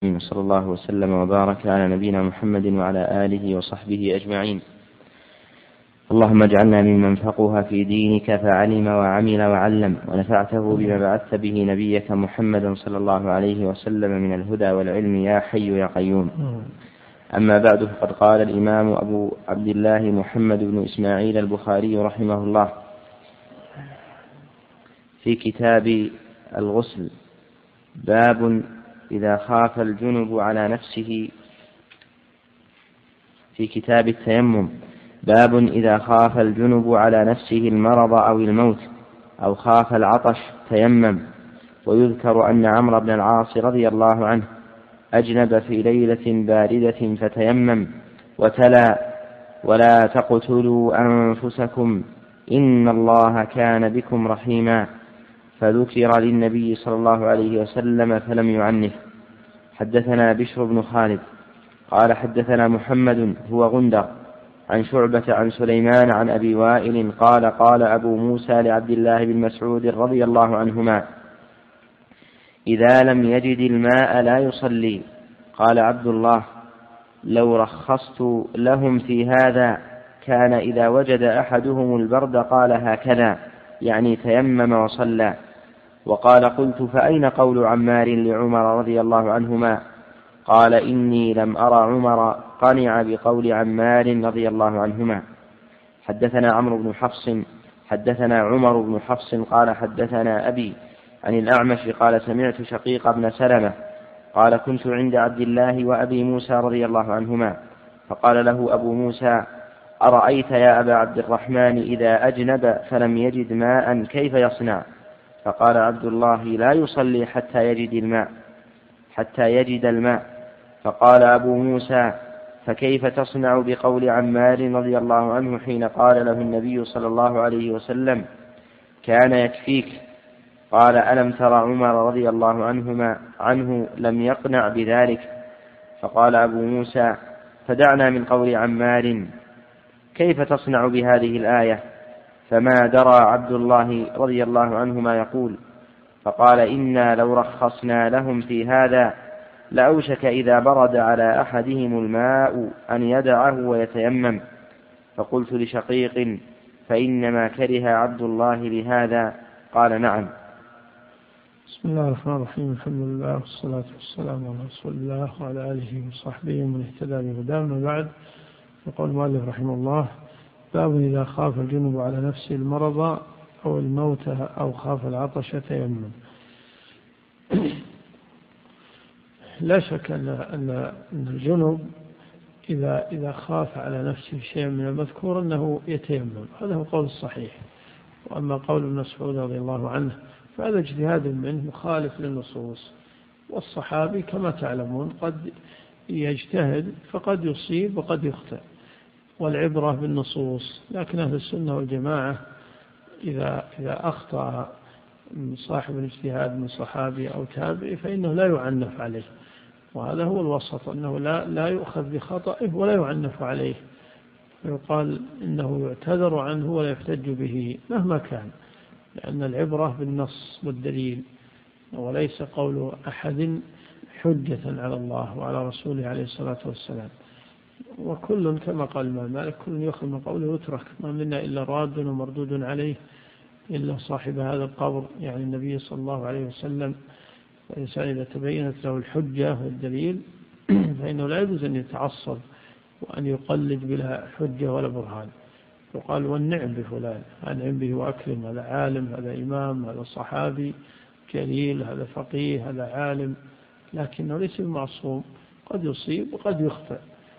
صلى الله وسلم وبارك على نبينا محمد وعلى آله وصحبه أجمعين. اللهم اجعلنا ممن فقه في دينك فعلم وعمل وعلم، ونفعته بما بعثت به نبيك محمدا صلى الله عليه وسلم من الهدى والعلم يا حي يا قيوم. أما بعد، فقد قال الإمام أبو عبد الله محمد بن إسماعيل البخاري رحمه الله في كتاب الغسل: باب إذا خاف الجنب على نفسه. في كتاب التيمم: باب إذا خاف الجنب على نفسه المرض أو الموت أو خاف العطش تيمم. ويذكر أن عمرو بن العاص رضي الله عنه أجنب في ليلة باردة فتيمم وتلا: ولا تقتلوا أنفسكم إن الله كان بكم رحيما. فذكر للنبي صلى الله عليه وسلم فلم يعنف. حدثنا بشر بن خالد قال حدثنا محمد هو غندر عن شعبة عن سليمان عن أبي وائل قال: قال أبو موسى لعبد الله بن مسعود رضي الله عنهما: إذا لم يجد الماء لا يصلي. قال عبد الله: لو رخصت لهم في هذا كان إذا وجد أحدهم البرد قال هكذا، يعني تيمم وصلى. وقال: قلت: فأين قول عمار لعمر رضي الله عنهما؟ قال: إني لم أرى عمر قنع بقول عمار رضي الله عنهما. حدثنا عمرو بن حفص حدثنا عمر بن حفص قال حدثنا أبي عن الأعمش قال: سمعت شقيق بن سلمة قال: كنت عند عبد الله وأبي موسى رضي الله عنهما، فقال له أبو موسى: أرأيت يا أبا عبد الرحمن إذا أجنب فلم يجد ماء كيف يصنع؟ فقال عبد الله: لا يصلي حتى يجد الماء. فقال أبو موسى: فكيف تصنع بقول عمار رضي الله عنه حين قال له النبي صلى الله عليه وسلم: كان يكفيك؟ قال: ألم تر عمر رضي الله عنه لم يقنع بذلك؟ فقال أبو موسى: فدعنا من قول عمار، كيف تصنع بهذه الآية؟ فما درى عبد الله رضي الله عنه ما يقول. فقال: إنا لو رخصنا لهم في هذا لأوشك إذا برد على أحدهم الماء أن يدعه ويتيمم. فقلت لشقيق: فإنما كره عبد الله لهذا؟ قال: نعم. بسم الله الرحمن الرحيم. الحمد لله والصلاة والسلام على رسول الله وعلى آله وصحبه ومن اهتدى بهداه. بعد، يقول المؤلف رحمه الله: باب إذا خاف الجنب على نفسه المرض أو الموت أو خاف العطش تيمم. لا شك أن الجنب إذا خاف على نفسه شيء من المذكور أنه يتيمم، هذا هو قول الصحيح. وأما قول ابن مسعود رضي الله عنه فهذا اجتهاد منه مخالف للنصوص، والصحابي كما تعلمون قد يجتهد فقد يصيب وقد يخطئ، والعبرة بالنصوص. لكن أهل السنة والجماعة إذا أخطأ صاحب الاجتهاد من صحابي أو تابعي فإنه لا يعنف عليه، وهذا هو الوسط، أنه لا يؤخذ بخطئه ولا يعنف عليه، ويقال إنه يعتذر عنه ولا يحتج به مهما كان، لأن العبرة بالنص والدليل، وليس قول أحد حجة على الله وعلى رسوله عليه الصلاة والسلام. وكل كما قال الإمام مالك: كل يأخذ من قوله يترك، ما منا إلا راد ومردود عليه إلا صاحب هذا القبر، يعني النبي صلى الله عليه وسلم. والإنسان إذا تبينت له الحجة والدليل فإنه لا يجوز أن يتعصب وأن يقلد بلا حجة ولا برهان. يقال: والنعم بفلان، أنعم به وأكرم، هذا عالم، هذا إمام، هذا صحابي جليل، هذا فقيه، هذا عالم، لكنه ليس معصوم، قد يصيب وقد يخطئ.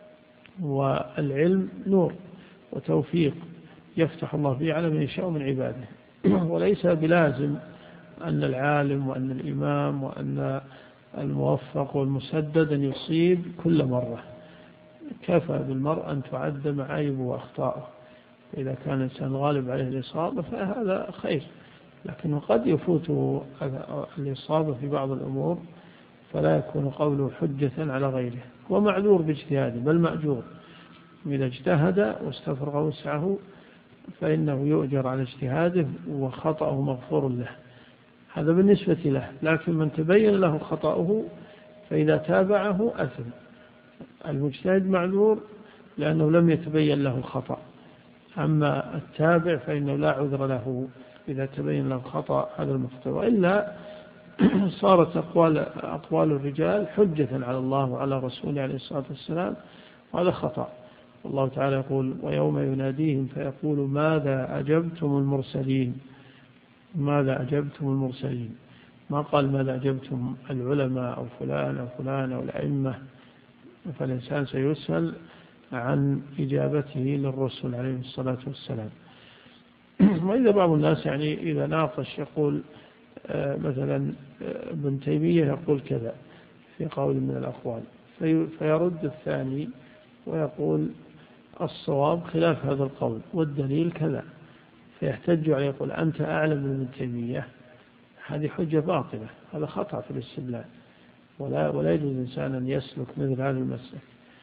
والعلم نور وتوفيق يفتح الله به على من يشاء من عباده، وليس بلازم أن العالم وأن الإمام وأن الموفق والمسدد أن يصيب كل مرة. كفى بالمرء أن تعد معايبه وأخطاءه، إذا كان الإنسان غالب عليه الإصابة فهذا خير، لكنه قد يفوته الإصابة في بعض الأمور فلا يكون قوله حجة على غيره، ومعذور باجتهاده، بل مأجور. إذا اجتهد واستفرغ وسعه فإنه يؤجر على اجتهاده وخطأه مغفور له، هذا بالنسبة له. لكن من تبين له خطأه فإذا تابعه أثم. المجتهد معذور لأنه لم يتبين له الخطأ، أما التابع فإنه لا عذر له إذا تبين له الخطأ هذا المخطئ، وإلا صارت أقوال الرجال حجة على الله وعلى رسوله عليه الصلاة والسلام، وهذا خطأ. والله تعالى يقول ويوم يناديهم فيقول ماذا أجبتم المرسلين، ماذا أجبتم المرسلين، ما قال ماذا أجبتم العلماء أو فلان أو فلان أو الأئمة، فالإنسان سيسأل عن إجابته للرسل عليه الصلاة والسلام. وإذا بعض الناس يعني إذا ناقش يقول مثلا ابن تيمية يقول كذا في قول من الأقوال، فيرد الثاني ويقول الصواب خلاف هذا القول والدليل كذا، فيحتج عليه يقول أنت أعلم من ابن تيمية. هذه حجة باطلة، هذا خطأ في الاستدلال، ولا يجوز الإنسان أن يسلك مثل هذا المسلك.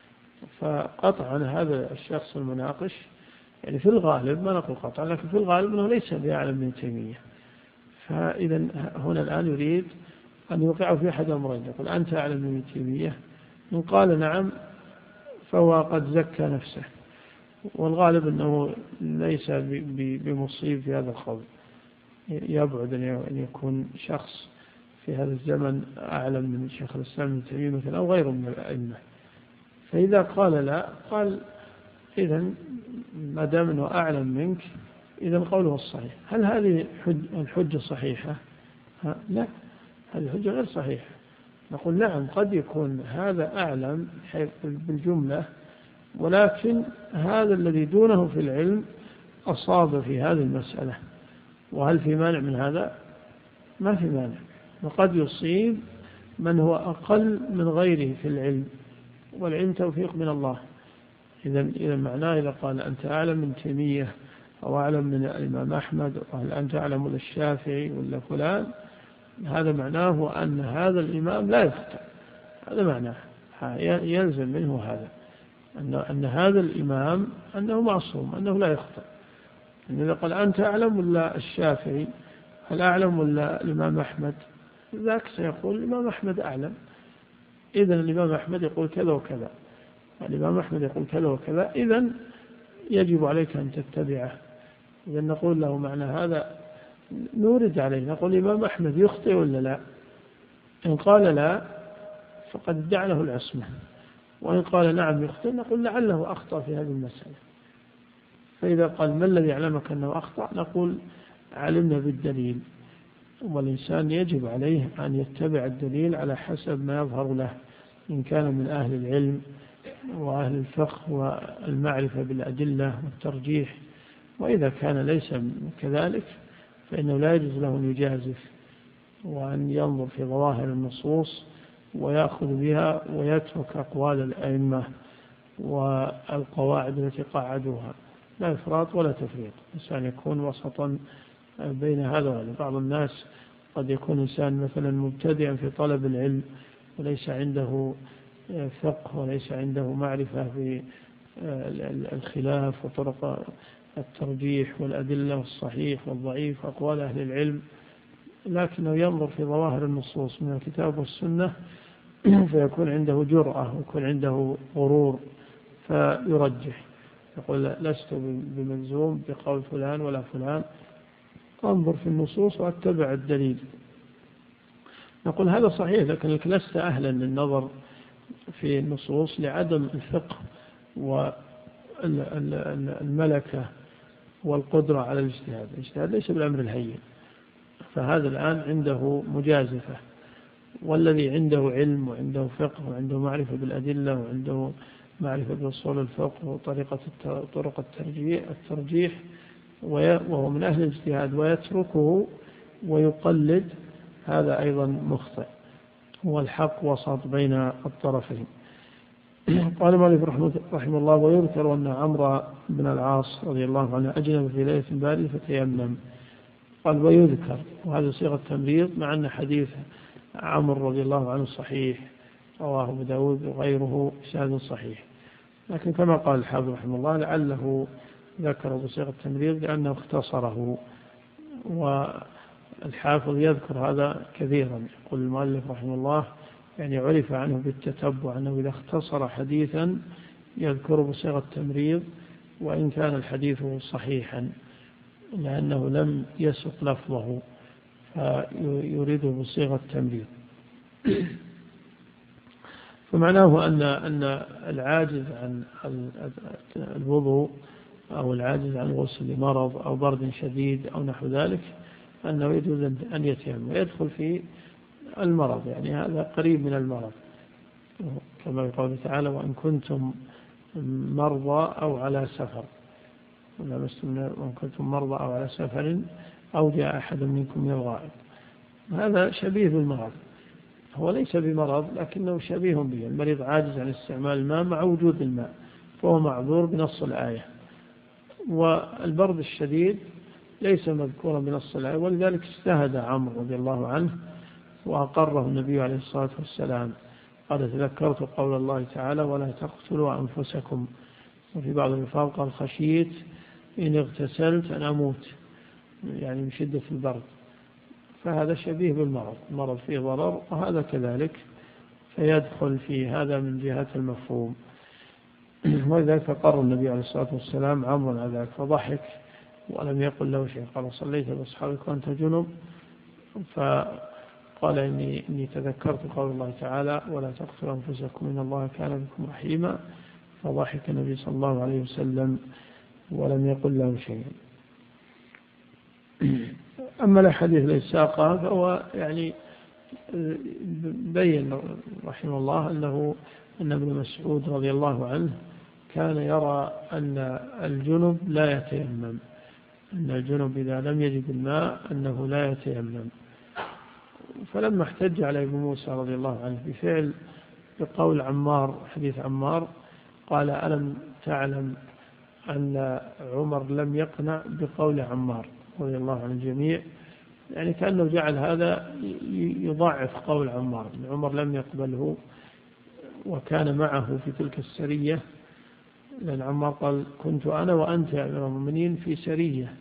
فقطعا هذا الشخص المناقش يعني في الغالب، ما نقول قطعا لكن في الغالب أنه ليس بأعلم من تيمية. فإذا هنا الآن يريد أن يوقعه في أحد الأمرين، يقول أنت أعلم من تيمية، إن قال نعم فهو قد زكى نفسه، والغالب أنه ليس بمصيب في هذا القول، يبعد أن يكون شخص في هذا الزمن أعلم من شيخ الإسلام ابن تيمية مثلا أو غيره من الأئمة. فإذا قال لا، قال إذن ما دام أنه أعلم منك إذن قوله الصحيح. هل هذه الحجة صحيحة؟ لا، هذه الحجة غير صحيحة. نقول نعم قد يكون هذا أعلم بالجملة، ولكن هذا الذي دونه في العلم أصاب في هذه المسألة، وهل في مانع من هذا؟ ما في مانع. وقد يصيب من هو أقل من غيره في العلم، والعلم توفيق من الله. إذا معناه إذا قال أنت أعلم من تيمية أو أعلم من الإمام أحمد أو أنت أعلم من الشافعي ولا فلان، هذا معناه أن هذا الإمام لا يخطئ. هذا معناه يلزم منه هذا أن هذا الإمام أنه معصوم، أنه لا يخطئ. إذا قال أنت أعلم ولا الشافعي، هل أعلم ولا الإمام أحمد، ذاك سيقول الإمام أحمد أعلم. إذن الإمام أحمد يقول كذا وكذا، الإمام أحمد يقول كذا وكذا، إذن يجب عليك أن تتبعه. إذن نقول له معنى هذا، نورد عليه نقول الإمام أحمد يخطئ ولا لا؟ إن قال لا فقد ادعى له العصمة، وإن قال نعم يخطئ نقول لعله أخطأ في هذه المسألة. فإذا قال ما الذي يعلمك أنه أخطأ، نقول علمنا بالدليل، والإنسان يجب عليه أن يتبع الدليل على حسب ما يظهر له، إن كان من أهل العلم وأهل الفقه والمعرفة بالأدلة والترجيح. وإذا كان ليس كذلك فإنه لا يجوز له أن يجازف وأن ينظر في ظواهر النصوص ويأخذ بها ويترك أقوال الأئمة والقواعد التي قعدوها، لا إفراط ولا تفريط. الإنسان يكون وسطا بين هذا وهذا. بعض الناس قد يكون إنسان مثلا مبتدئا في طلب العلم وليس عنده فقه وليس عنده معرفة في الخلاف وطرق الترجيح والأدلة والصحيح والضعيف وأقوال أهل العلم، لكنه ينظر في ظواهر النصوص من الكتاب والسنة فيكون عنده جرأة ويكون عنده غرور فيرجح، يقول لست بملزوم بقول فلان ولا فلان، أنظر في النصوص وأتبع الدليل. نقول هذا صحيح، لكنك لست أهلا للنظر في النصوص لعدم الفقه والملكة والقدرة على الاجتهاد. الاجتهاد ليس بالأمر الهين، فهذا الآن عنده مجازفة، والذي عنده علم وعنده فقه وعنده معرفة بالأدلة وعنده معرفة بأصول الفقه وطرق الترجيح وهو من أهل الاجتهاد ويتركه ويقلد، هذا أيضا مخطئ. هو الحق وسط بين الطرفين. قال مالك رحمه الله ويذكر أن عمرو بن العاص رضي الله عنه أجنب في ليلة باردة فتيمم. قال ويذكر، وهذا صيغة تمريض، مع أن حديث عمرو رضي الله عنه صحيح، رواه أبو داود وغيره بسند صحيح، لكن كما قال الحافظ رحمه الله لعله ذكر بصيغة التمريض لأنه اختصره، والحافظ يذكر هذا كثيرا. يقول المؤلف رحمه الله يعني عرف عنه بالتتبع أنه إذا اختصر حديثا يذكر بصيغة التمريض وإن كان الحديث صحيحا، لأنه لم يسق لفظه فيريد بصيغة التمريض. فمعناه أن العاجز عن الوضوء أو العاجز عن غسل لمرض أو برد شديد أو نحو ذلك أنه يجوز أن يتيمم ويدخل في المرض، يعني هذا قريب من المرض، كما يقول تعالى: وإن كنتم مرضى أو على سفر، وإن كنتم مرضى أو على سفر أو جاء أحد منكم من الغائط. هذا شبيه بالمرض، هو ليس بمرض لكنه شبيه به. المريض عاجز عن استعمال الماء مع وجود الماء فهو معذور بنص الآية، والبرد الشديد ليس مذكورا بنص الآية، ولذلك اجتهد عمرو رضي الله عنه وأقره النبي عليه الصلاة والسلام. قال: تذكرت قول الله تعالى: ولا تقتلوا أنفسكم. وفي بعض الألفاظ قال: خشيت إن اغتسلت أن أموت، يعني من شدة البرد. فهذا شبيه بالمرض، المرض فيه ضرر وهذا كذلك، فيدخل في هذا من جهة المفهوم. ولذلك قرر النبي عليه الصلاة والسلام عمرو على ذلك فضحك ولم يقل له شيء. قال: صليت بأصحابك وأنت جنب؟ فقال: إني تذكرت قول الله تعالى: ولا تقتلوا أنفسكم إن الله كان بكم رحيما. فضحك النبي صلى الله عليه وسلم ولم يقل له شيء. أما الحديث الذي ساقه فهو يعني بين رحمه الله أن ابن مسعود رضي الله عنه كان يرى أن الجنب لا يتيمم، أن الجنب إذا لم يجد الماء أنه لا يتيمم. فلما احتج على ابن موسى رضي الله عنه بقول عمار، حديث عمار، قال: ألم تعلم أن عمر لم يقنع بقول عمار رضي الله عن الجميع؟ يعني كأنه جعل هذا يضعف قول عمار. عمر لم يقبله وكان معه في تلك السرية، لأن عمار قال: كنت أنا وأنت يا أمير المؤمنين في سرية،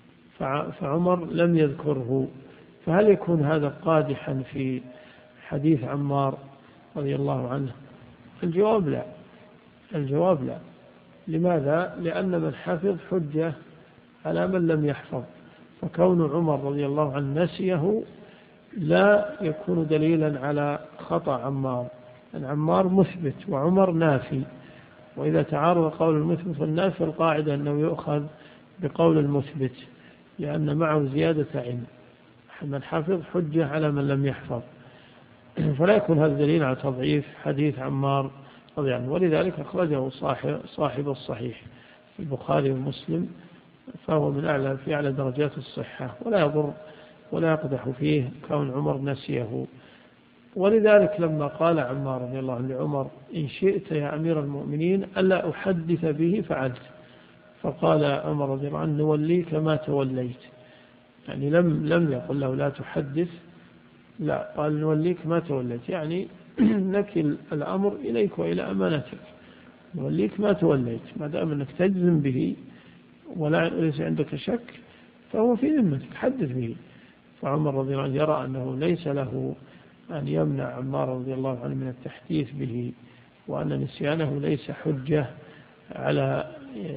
فعمر لم يذكره. فهل يكون هذا قادحا في حديث عمار رضي الله عنه؟ الجواب لا، الجواب لا. لماذا؟ لأن من حفظ حجة على من لم يحفظ، فكون عمر رضي الله عنه نسيه لا يكون دليلا على خطأ عمار، أن عمار مثبت وعمر نافي، وإذا تعارض قول المثبت والنافي القاعدة أنه يؤخذ بقول المثبت لأن معه زيادة علم. من حفظ حجة على من لم يحفظ، فلا يكون هذا دليل على تضعيف حديث عمار رضي الله عنه. ولذلك أخرجه صاحب الصحيح البخاري ومسلم، فهو من أعلى درجات الصحة، ولا يضر ولا يقدح فيه كون عمر نسيه. ولذلك لما قال عمار رضي الله عنه لعمر: إن شئت يا أمير المؤمنين ألا أحدث به فعلت. فقال عمر رضي الله عنه: نوليك ما توليت، يعني لم يقل له لا تحدث، لا، قال: نوليك ما توليت، يعني نكل الأمر إليك وإلى أمانتك، نوليك ما توليت، ما دام أنك تجزم به وليس عندك شك فهو في ذمتك، حدث به. فعمر رضي الله عنه يرى أنه ليس له أن يمنع عمار رضي الله عنه من التحديث به، وأن نسيانه ليس حجة على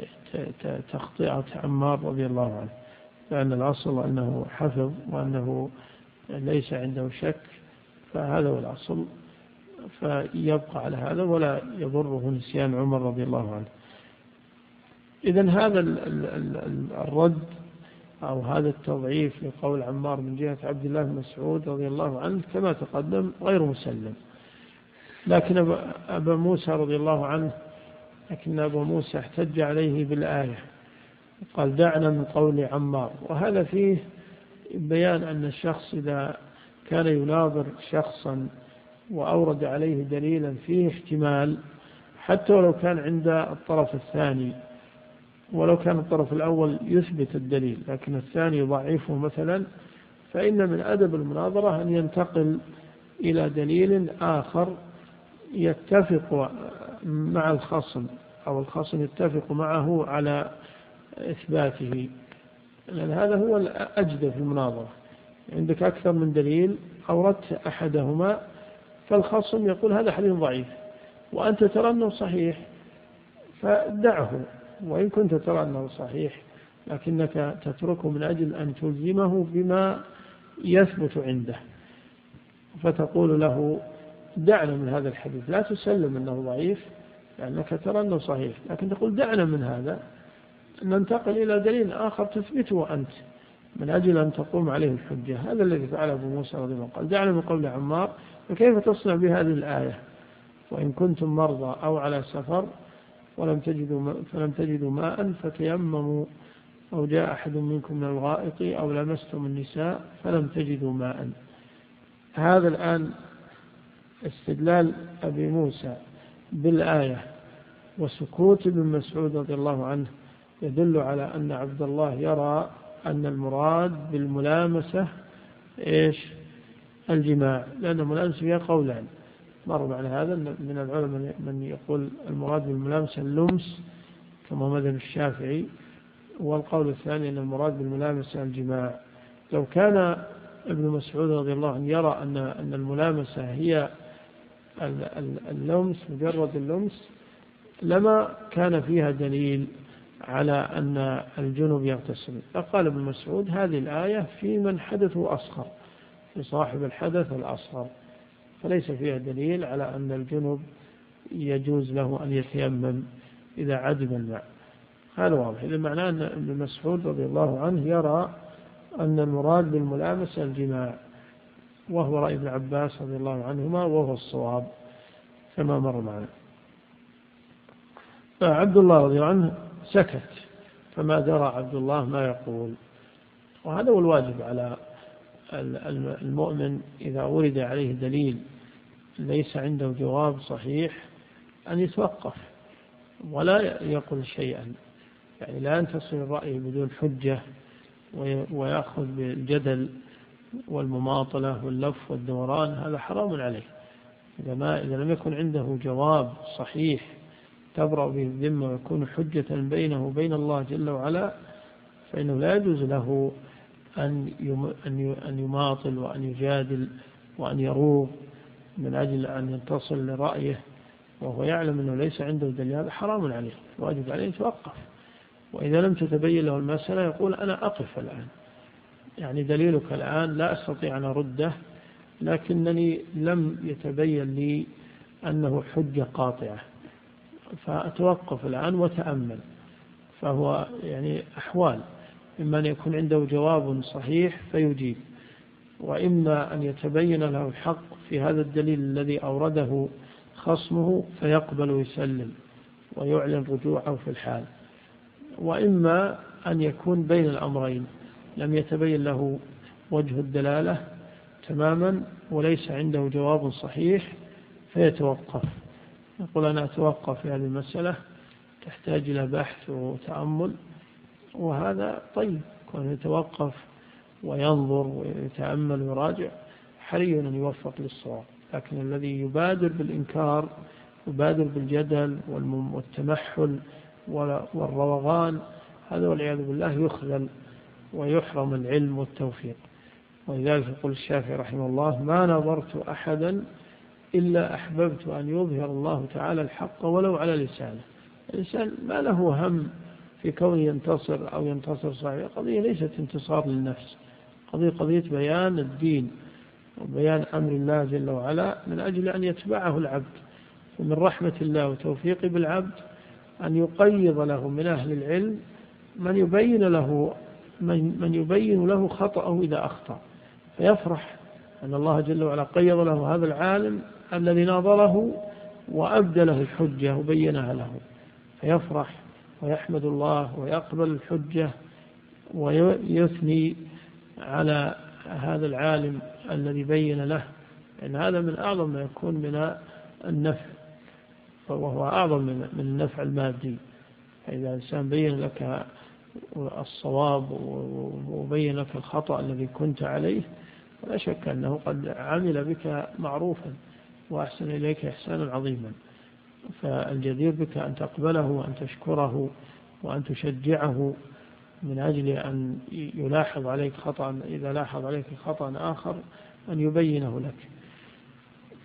تخطئة عمار رضي الله عنه، لأن الأصل أنه حفظ وأنه ليس عنده شك، فهذا هو الأصل، فيبقى على هذا ولا يضره نسيان عمر رضي الله عنه. إذن هذا الرد أو هذا التضعيف لقول عمار من جهة عبد الله بن مسعود رضي الله عنه كما تقدم غير مسلم. لكن أبا موسى رضي الله عنه، لكن أبا موسى احتج عليه بالآية، قال: دعنا من قول عمار. وهذا فيه بيان أن الشخص إذا كان يناظر شخصا وأورد عليه دليلا فيه احتمال، حتى ولو كان عند الطرف الثاني، ولو كان الطرف الأول يثبت الدليل لكن الثاني يضعفه مثلا، فإن من أدب المناظرة أن ينتقل إلى دليل آخر يتفق مع الخصم أو الخصم يتفق معه على إثباته، لأن هذا هو الأجد في المناظرة. عندك أكثر من دليل، أوردت أحدهما فالخصم يقول هذا حديث ضعيف وأنت ترى أنه صحيح فدعه، وإن كنت ترى أنه صحيح لكنك تتركه من أجل أن تلزمه بما يثبت عنده، فتقول له دعنا من هذا الحديث، لا تسلم أنه ضعيف لأنك ترى أنه صحيح، لكن تقول دعنا من هذا، ننتقل إلى دليل آخر تثبته أنت من أجل أن تقوم عليه الحجة. هذا الذي فعله أبو موسى رضي الله عنه، قال دعنا من قول عمار، فكيف تصنع بهذه الآية وإن كنتم مرضى أو على سفر فلم تجدوا ماء فتيمموا، أو جاء أحد منكم من الغائط أو لمستم النساء فلم تجدوا ماء. هذا الآن استدلال أبي موسى بالآية وسكوت ابن مسعود رضي الله عنه يدل على أن عبد الله يرى أن المراد بالملامسة إيش؟ الجماع، لأن الملامسة فيها قولان، مر معنا هذا من العلماء من يقول المراد بالملامسة اللمس كما مذهب الشافعي، والقول الثاني أن المراد بالملامسة الجماع. لو كان ابن مسعود رضي الله عنه يرى أن الملامسة هي اللمس مجرد اللمس لما كان فيها دليل على أن الجنب يغتسل، فقال ابن مسعود هذه الآية في من حدثه أصغر، في صاحب الحدث الأصغر، فليس فيها دليل على أن الجنب يجوز له أن يتيمم إذا عدم الماء. هذا واضح. إذا معناه أن ابن مسعود رضي الله عنه يرى أن المراد بالملامسة الجماع، وهو رأي ابن عباس رضي الله عنهما وهو الصواب كما مر معنا. فعبد الله رضي الله عنه سكت، فما درى عبد الله ما يقول. وهذا هو الواجب على المؤمن إذا ورد عليه دليل ليس عنده جواب صحيح أن يتوقف ولا يقول شيئا، يعني لا ينتصر الرأي بدون حجة ويأخذ بالجدل والمماطلة واللف والدوران، هذا حرام عليه. إذا لم يكن عنده جواب صحيح تبرأ به الذمة ويكون حجة بينه وبين الله جل وعلا، فإنه لا يجوز له أن يماطل وأن يجادل وأن يروغ من أجل أن ينتصل لرأيه وهو يعلم أنه ليس عنده دليل، هذا حرام عليه، واجب عليه يتوقف. وإذا لم تتبين له المسألة يقول أنا أقف الآن، يعني دليلك الآن لا أستطيع أن أرده، لكنني لم يتبين لي أنه حجة قاطعة، فأتوقف الآن وتأمل. فهو يعني أحوال، إما أن يكون عنده جواب صحيح فيجيب، وإما أن يتبين له الحق في هذا الدليل الذي أورده خصمه فيقبل ويسلم ويعلن رجوعه في الحال، وإما أن يكون بين الأمرين لم يتبين له وجه الدلالة تماما وليس عنده جواب صحيح فيتوقف، يقول أنا أتوقف في هذه المسألة تحتاج إلى بحث وتأمل، وهذا طيب، كون يتوقف وينظر ويتأمل ويراجع حري أن يوفق للصواب. لكن الذي يبادر بالإنكار يبادر بالجدل والتمحل والروغان، هذا والعياذ بالله يخذل ويحرم العلم والتوفيق. ولذلك يقول الشافعي رحمه الله ما نظرت أحدا إلا أحببت أن يظهر الله تعالى الحق ولو على لسانه. الإنسان ما له هم في كونه ينتصر أو ينتصر صحيح، قضية ليست انتصار للنفس، قضية بيان الدين وبيان أمر الله جل وعلا من أجل أن يتبعه العبد. ومن رحمة الله وتوفيقه بالعبد أن يقيض له من أهل العلم من يبين له خطأه إذا أخطأ، فيفرح أن الله جل وعلا قيض له هذا العالم الذي ناظره وأبدى له الحجة وبينها له، فيفرح ويحمد الله ويقبل الحجة ويثني على هذا العالم الذي بين له، لأن هذا من أعظم ما يكون من النفع، وهو أعظم من النفع المادي. فإذا الإنسان بين لك الصواب وبين لك الخطأ الذي كنت عليه ولا شك أنه قد عمل بك معروفا وأحسن إليك إحسانا عظيما، فالجدير بك أن تقبله وأن تشكره وأن تشجعه من أجل أن يلاحظ عليك خطأ، إذا لاحظ عليك خطأ آخر أن يبينه لك.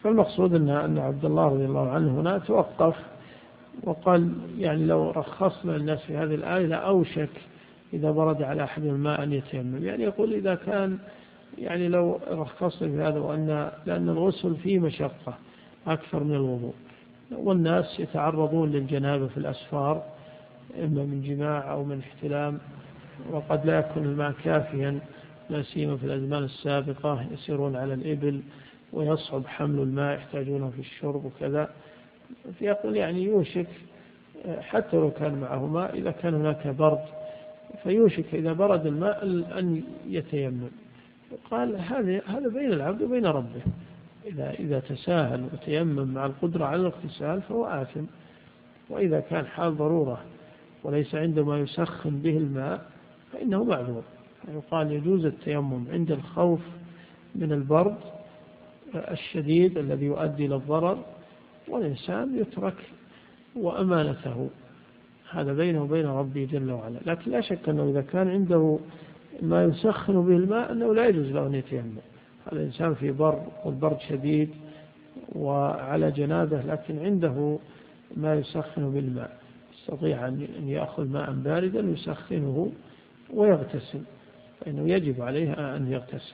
فالمقصود أن عبد الله رضي الله عنه هنا توقف وقال يعني لو رخصنا للناس في هذه الآية لأوشك إذا برد على أحد الماء أن يتيمم. يعني يقول إذا كان يعني لو رخصنا في هذا لأن الغسل فيه مشقة أكثر من الوضوء، والناس يتعرضون للجنابة في الأسفار إما من جماع أو من احتلام، وقد لا يكون الماء كافيا، لا سيما في الأزمان السابقة يسيرون على الإبل ويصعب حمل الماء يحتاجونه في الشرب وكذا. فيقول يعني يوشك حتى لو كان معه ماء إذا كان هناك برد فيوشك إذا برد الماء أن يتيمم. قال هذا بين العبد وبين ربه، إذا تساهل وتيمم مع القدرة على الاغتسال فهو آثم، وإذا كان حال ضرورة وليس عنده ما يسخن به الماء فإنه معذور. يقال يجوز التيمم عند الخوف من البرد الشديد الذي يؤدي إلى الضرر، والإنسان يترك وأمانته، هذا بينه وبين ربه جل وعلا. لكن لا شك أنه إذا كان عنده ما يسخن به الماء أنه لا يجوز له أن يتيمم. هذا الإنسان في بر والبرد شديد وعلى جنابه لكن عنده ما يسخن بالماء، يستطيع أن يأخذ ماء باردا يسخنه ويغتسل، فإنه يجب عليه أن يغتسل.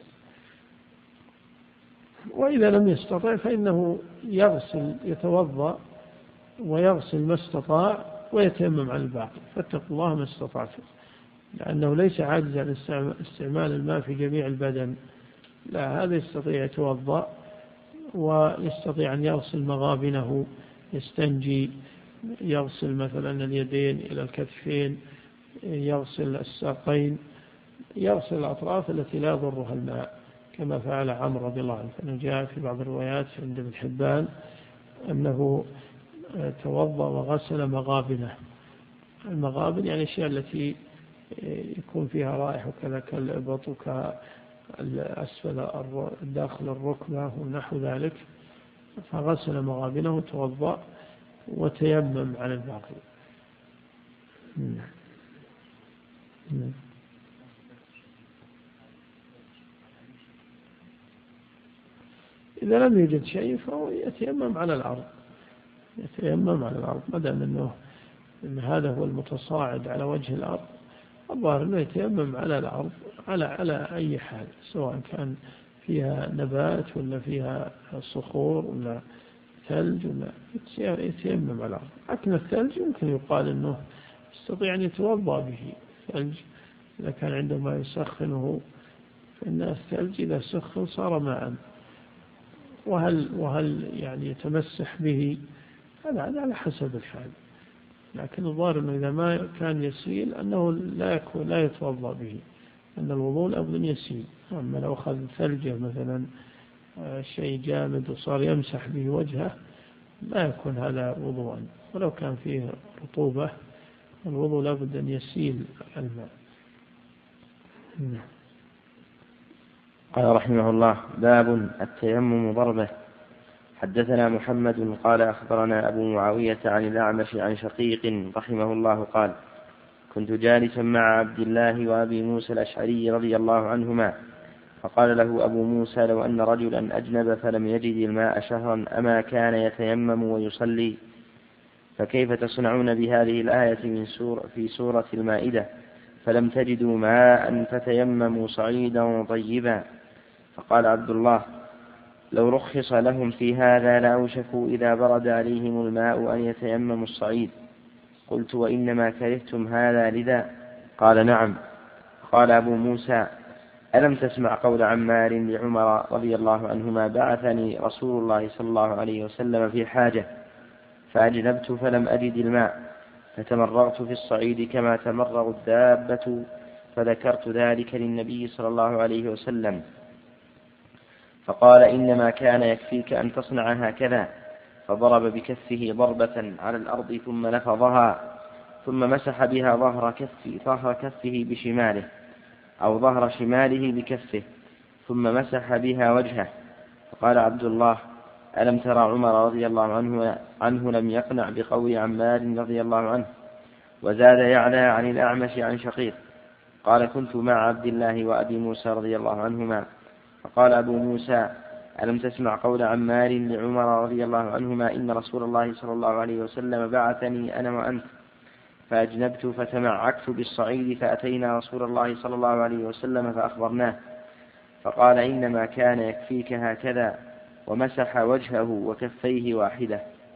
وإذا لم يستطع فإنه يتوضأ ويغسل ما استطاع ويتيمم عن الباقي، فاتقوا الله ما استطعتم، لأنه ليس عاجز عن استعمال الماء في جميع البدن، لا، هذا يستطيع يتوضأ ويستطيع أن يغسل مغابنه، يستنجي، يغسل مثلا اليدين إلى الكتفين، يغسل الساقين، يغسل الأطراف التي لا يضرها الماء كما فعل عمرو رضي الله عنه. فإنه جاء في بعض الروايات عند ابن حبان أنه توضأ وغسل مغابنه. المغابن يعني الأشياء التي يكون فيها رائحة كذا كالإبط وكالأسفل داخل الركبة ونحو ذلك، فغسل مغابنه وتوضأ وتيمم على الباقي. إذا لم يوجد شيء فهو يتيمم على الأرض، ما دام إن هذا هو المتصاعد على وجه الأرض، الظاهر أنه يتيمم على الأرض على أي حال، سواء كان فيها نبات ولا فيها صخور ولا ثلج، ولا يتيمم على الأرض. لكن الثلج يمكن يقال أنه يستطيع أن يتوضأ به، الثلج إذا كان عنده ما يسخنه، فإن الثلج إذا سخن صار ماء. وهل يعني يتمسح به؟ هذا على حسب الحال، لكن الظاهر أنه إذا ما كان يسيل أنه لا يتوضأ به، أن الوضوء لابد يسيل. أما لو أخذ ثلجة مثلا شيء جامد وصار يمسح به وجهه لا يكون هذا وضوءا، ولو كان فيه رطوبة الوضوء لابد أن يسيل الماء. قال رحمه الله: باب التيمم ضربة. حدثنا محمد قال أخبرنا أبو معاوية عن الأعمش عن شقيق رحمه الله قال: كنت جالسا مع عبد الله وأبي موسى الأشعري رضي الله عنهما، فقال له أبو موسى: لو أن رجلا أجنب فلم يجد الماء شهرا أما كان يتيمم ويصلي؟ فكيف تصنعون بهذه الآية في سورة المائدة: فلم تجدوا ماء فتيمموا صعيدا طيبا؟ فقال عبد الله: لو رخص لهم في هذا لأوشكوا إذا برد عليهم الماء أن يتيمموا الصعيد. قلت: وإنما كرهتم هذا لذا؟ قال: نعم. قال أبو موسى: ألم تسمع قول عمار لعمر رضي الله عنهما: بعثني رسول الله صلى الله عليه وسلم في حاجة فأجنبت فلم أجد الماء فتمرغت في الصعيد كما تمرغ الدابة، فذكرت ذلك للنبي صلى الله عليه وسلم، فقال: إنما كان يكفيك أن تصنع هكذا. فضرب بكفه ضربة على الأرض ثم نفضها، ثم مسح بها ظهر كفه بشماله، أو ظهر شماله بكفه، ثم مسح بها وجهه. فقال عبد الله: ألم ترى عمر رضي الله عنه لم يقنع بقول عمار رضي الله عنه؟ وزاد يعلى عن الأعمش عن شقيق قال: كنت مع عبد الله وأبي موسى رضي الله عنهما، فقال أبو موسى: ألم تسمع قول عمار لعمر رضي الله عنهما إن رسول الله صلى الله عليه وسلم بعثني أنا وأنت فأجنبت فتمعكت بالصعيد فأتينا رسول الله صلى الله عليه وسلم فأخبرناه فقال إنما كان يكفيك هكذا ومسح وجهه وكفيه واحدة.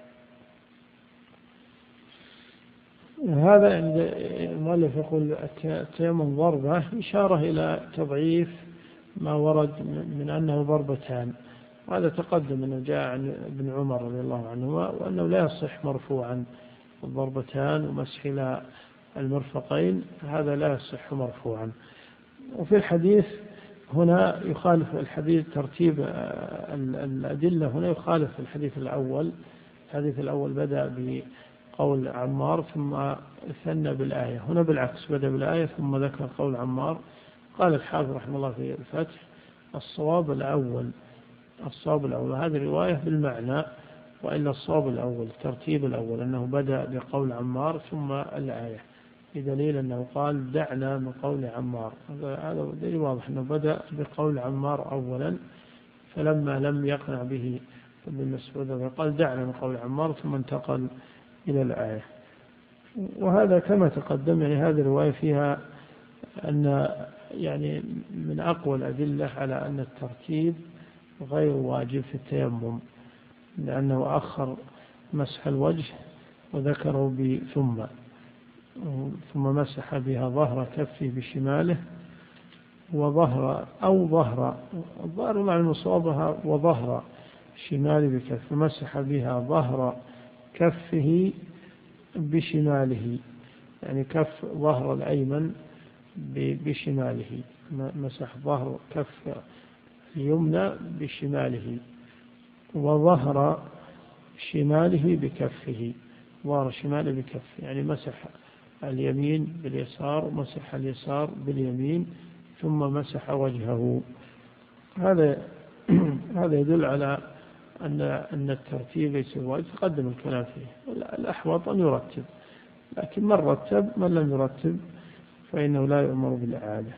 هذا عند المؤلف يقول التيمم ضربة إشارة إلى تضعيف ما ورد من أنه ضربتان، وهذا تقدم أنه جاء عن ابن عمر رضي الله عنهما وأنه لا يصح مرفوعا الضربتان ومسح إلى المرفقين، هذا لا يصح مرفوعا. وفي الحديث هنا يخالف الحديث ترتيب الأدلة، هنا يخالف الحديث الأول. الحديث الأول بدأ بقول عمار ثم ثنى بالآية، هنا بالعكس بدأ بالآية ثم ذكر قول عمار. قال الحافظ رحمه الله في الفتح الصواب الأول، هذه الرواية بالمعنى، وإلا الصواب الأول ترتيب الأول أنه بدأ بقول عمار ثم الآية، بدليل أنه قال دعنا من قول عمار، هذا دليل واضح أنه بدأ بقول عمار أولا، فلما لم يقنع به ابن مسعود قال دعنا من قول عمار ثم انتقل إلى الآية. وهذا كما تقدم يعني هذه الرواية فيها أن يعني من أقوى الأدلة على أن الترتيب غير واجب في التيمم، لأنه أخر مسح الوجه وذكره ثم مسح بها ظهر كفه بشماله وظهر أو ظهر الظهر مع المصابها وظهر شماله بكف، مسح بها ظهر كفه بشماله، يعني كف ظهر الأيمن بشماله، مسح ظهر كف اليمنى بشماله وظهر شماله بكفه، ظهر شماله بكفه، يعني مسح اليمين باليسار ومسح اليسار باليمين ثم مسح وجهه. هذا يدل على أن الترتيب ليس واجب، تقدم الكلام فيه. الأحوط أن يرتب، لكن من لم يرتب فإنه لا يؤمر بالإعادة.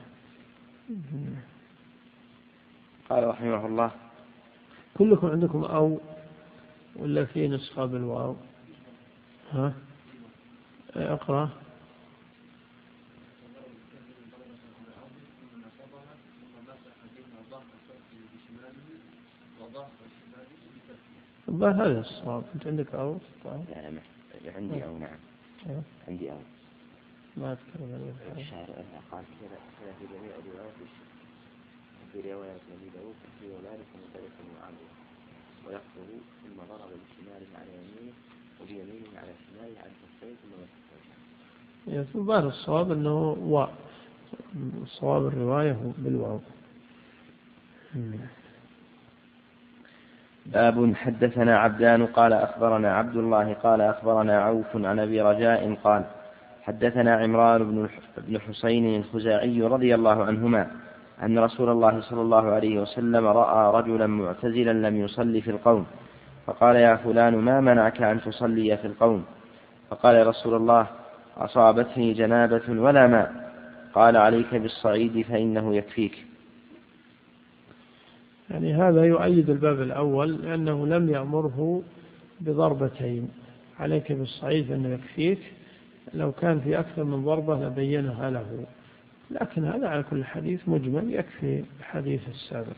قال رحمه الله كلكم عندكم أو ولا في نسخة بالواو؟ ها اقرأ. هذا الصواب. أنت عندك أو؟ لا عندي أو. نعم عندي أو. ما أذكر من الشاعر قال كذا في جميع الروايات، في رواية أبي داود في ذلك مختلف معاوية ولفظه ثم ضرب بشماله على يمينه وبيمينه على شماله على كفيه ثم مسح وجهه. ظاهر الصواب أنه صواب الرواية بالواو. باب حدثنا عبدان قال أخبرنا عبد الله قال أخبرنا عوف عن أبي رجاء قال حدثنا عمران بن حسين الخزاعي رضي الله عنهما أن رسول الله صلى الله عليه وسلم رأى رجلا معتزلا لم يصلي في القوم فقال يا فلان ما منعك أن تصلي في القوم؟ فقال يا رسول الله أصابتني جنابة ولا ماء. قال عليك بالصعيد فإنه يكفيك. يعني هذا يؤيد الباب الأول لأنه لم يأمره بضربتين، عليك بالصعيد فإنه يكفيك. لو كان في أكثر من ضربة لبينها له، لكن هذا على كل حديث مجمل يكفي الحديث السابق.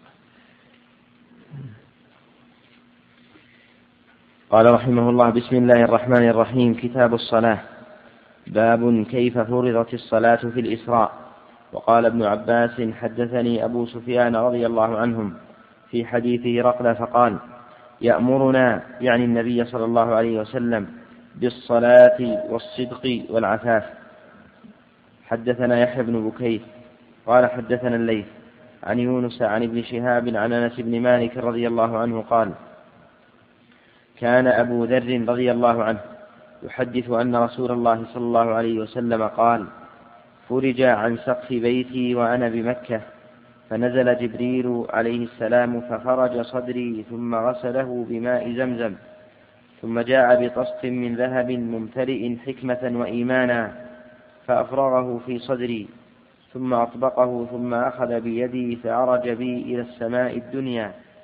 قال رحمه الله بسم الله الرحمن الرحيم. كتاب الصلاة. باب كيف فرضت الصلاة في الإسراء. وقال ابن عباس حدثني أبو سفيان رضي الله عنهم في حديثه رقل فقال يأمرنا يعني النبي صلى الله عليه وسلم بالصلاة والصدق والعفاف. حدثنا يحيى بن بكير قال حدثنا الليث عن يونس عن ابن شهاب عن أنس بن مالك رضي الله عنه قال كان أبو ذر رضي الله عنه يحدث أن رسول الله صلى الله عليه وسلم قال فرج عن سقف بيتي وأنا بمكة فنزل جبريل عليه السلام ففرج صدري ثم غسله بماء زمزم ثم جاء بطست من ذهب ممتلئ حكمة وإيمانا فأفرغه في صدري ثم أطبقه ثم أخذ بيدي فعرج بي إلى السماء الدنيا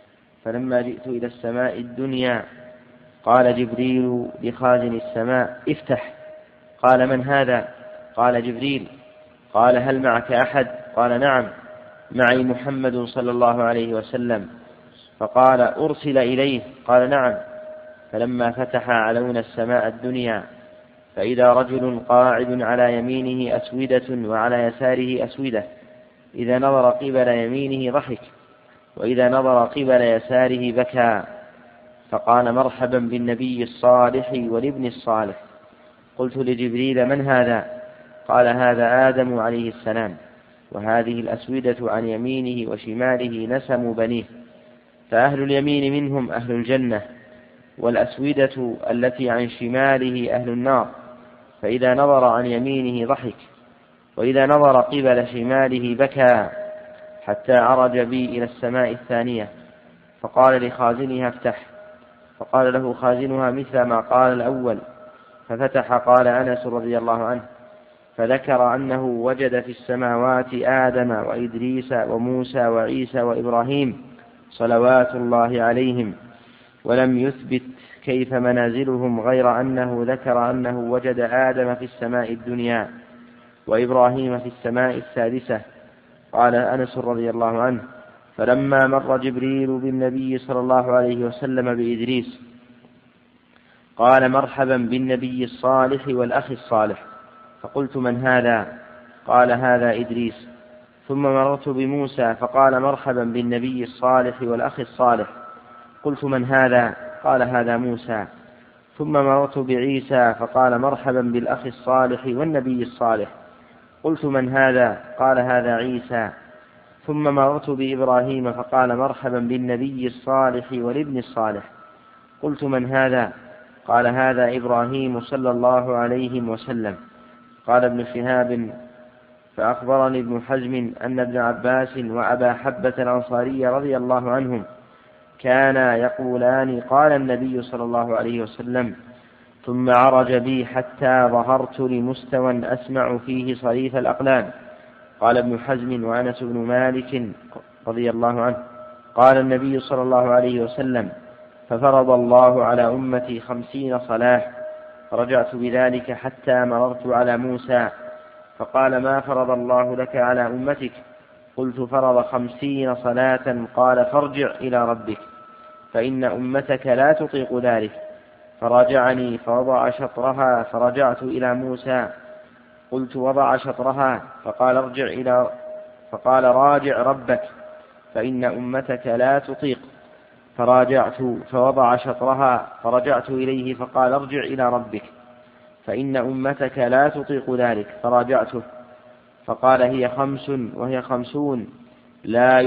فلما جئت إلى السماء الدنيا قال جبريل لخازن السماء افتح. قال من هذا؟ قال جبريل. قال هل معك أحد؟ قال نعم معي محمد صلى الله عليه وسلم. فقال أرسل إليه؟ قال نعم. فلما فتح علون السماء الدنيا فإذا رجل قاعد على يمينه أسودة وعلى يساره أسودة، إذا نظر قبل يمينه ضحك وإذا نظر قبل يساره بكى، فقال مرحبا بالنبي الصالح والابن الصالح. قلت لجبريل من هذا؟ قال هذا آدم عليه السلام، وهذه الأسودة عن يمينه وشماله نسم بنيه، فأهل اليمين منهم أهل الجنة، والأسودة التي عن شماله أهل النار، فإذا نظر عن يمينه ضحك وإذا نظر قبل شماله بكى، حتى عرج بي إلى السماء الثانية فقال لخازنها افتح. فقال له خازنها مثل ما قال الأول ففتح. قال أنس رضي الله عنه فذكر أنه وجد في السماوات آدم وإدريس وموسى وعيسى وإبراهيم صلوات الله عليهم، ولم يثبت كيف منازلهم، غير أنه ذكر أنه وجد آدم في السماء الدنيا وإبراهيم في السماء السادسة. قال أنس رضي الله عنه فلما مر جبريل بالنبي صلى الله عليه وسلم بإدريس قال مرحبا بالنبي الصالح والأخ الصالح. فقلت من هذا؟ قال هذا إدريس. ثم مررت بموسى فقال مرحبا بالنبي الصالح والأخ الصالح. قلت من هذا؟ قال هذا موسى. ثم مررت بعيسى فقال مرحبا بالأخ الصالح والنبي الصالح. قلت من هذا؟ قال هذا عيسى. ثم مررت بإبراهيم فقال مرحبا بالنبي الصالح والابن الصالح. قلت من هذا؟ قال هذا إبراهيم صلى الله عليه وسلم. قال ابن شهاب فأخبرني ابن حزم أن ابن عباس وأبا حبة الأنصاري رضي الله عنهم كانا يقولان قال النبي صلى الله عليه وسلم ثم عرج بي حتى ظهرت لمستوى أسمع فيه صريف الأقلام. قال ابن حزم وأنس بن مالك رضي الله عنه قال النبي صلى الله عليه وسلم ففرض الله على أمتي 50 صلاة، فرجعت بذلك حتى مررت على موسى فقال ما فرض الله لك على أمتك؟ قلت فرض 50 صلاة. قال فارجع إلى ربك فإن أمتك لا تطيق ذلك. فراجعني فوضع شطرها فرجعت إلى موسى قلت وضع شطرها فقال راجع ربك فإن أمتك لا تطيق. فراجعت فوضع شطرها فرجعت إليه فقال ارجع إلى ربك فإن أمتك لا تطيق ذلك. فراجعته فقال هي 5 وهي 50 لا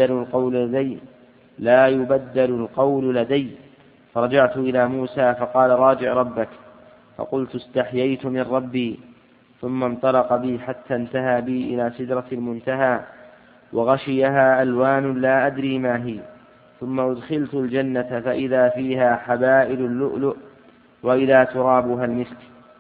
يبدل القول لدي. فرجعت إلى موسى فقال راجع ربك. فقلت استحييت من ربي. ثم انطلق بي حتى انتهى بي إلى سدرة المنتهى وغشيها ألوان لا أدري ما هي. ثم أدخلت الجنة فإذا فيها حبائل اللؤلؤ وإذا ترابها المسك.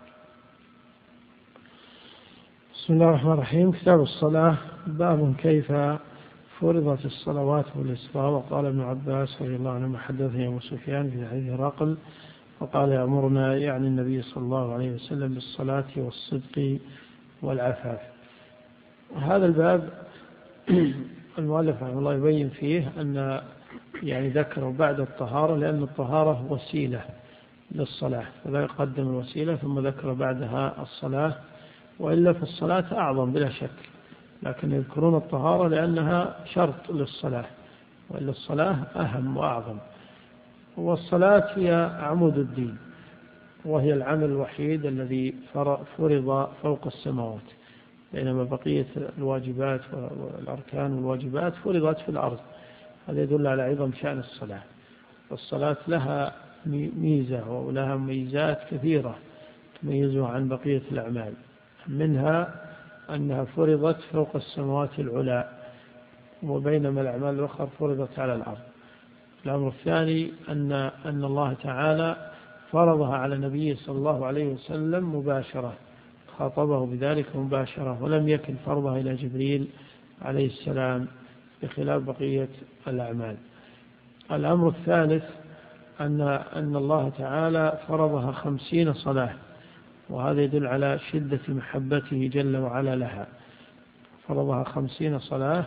بسم الله الرحمن الرحيم. كتاب الصلاة. باب كيف فرضت الصلوات والإسراء. وقال ابن عباس رضي الله عنه حدثني أبو سفيان في حديث هرقل وقال يأمرنا يعني النبي صلى الله عليه وسلم بالصلاة والصدق والعفاف. هذا الباب المؤلف رحمه الله يبين فيه أن يعني ذكروا بعد الطهارة لأن الطهارة وسيلة للصلاة فلا يقدم الوسيلة ثم ذكر بعدها الصلاة، وإلا في الصلاة أعظم بلا شك، لكن يذكرون الطهارة لأنها شرط للصلاة، وإلا الصلاة أهم وأعظم. والصلاة هي عمود الدين، وهي العمل الوحيد الذي فرض فوق السماوات، بينما بقية الواجبات والأركان والواجبات فرضت في الأرض. هذا يدل على عظم شأن الصلاة. والصلاة لها ميزة ولها ميزات كثيرة تميزها عن بقية الأعمال، منها أنها فرضت فوق السماوات العلى، وبينما الأعمال الأخرى فرضت على الأرض. الأمر الثاني أن الله تعالى فرضها على النبي صلى الله عليه وسلم مباشرة، خاطبه بذلك مباشرة، ولم يكن فرضها إلى جبريل عليه السلام بخلاف بقية الأعمال. الأمر الثالث أن الله تعالى فرضها 50 صلاة، وهذا يدل على شدة محبته جل وعلا لها. فرضها 50 صلاة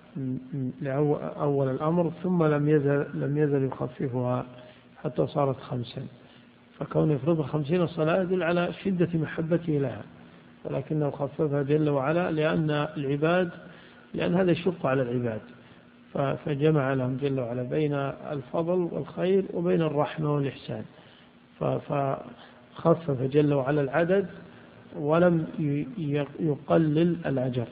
لأول الأمر، ثم لم يزل يخففها حتى صارت 5. فكون يفرضها 50 صلاة يدل على شدة محبته لها، ولكنه خففها جل وعلا لأن هذا يشق على العباد، فجمع لهم جل وعلا بين الفضل والخير وبين الرحمة والإحسان، فخفف جل وعلا العدد ولم يقلل الأجر،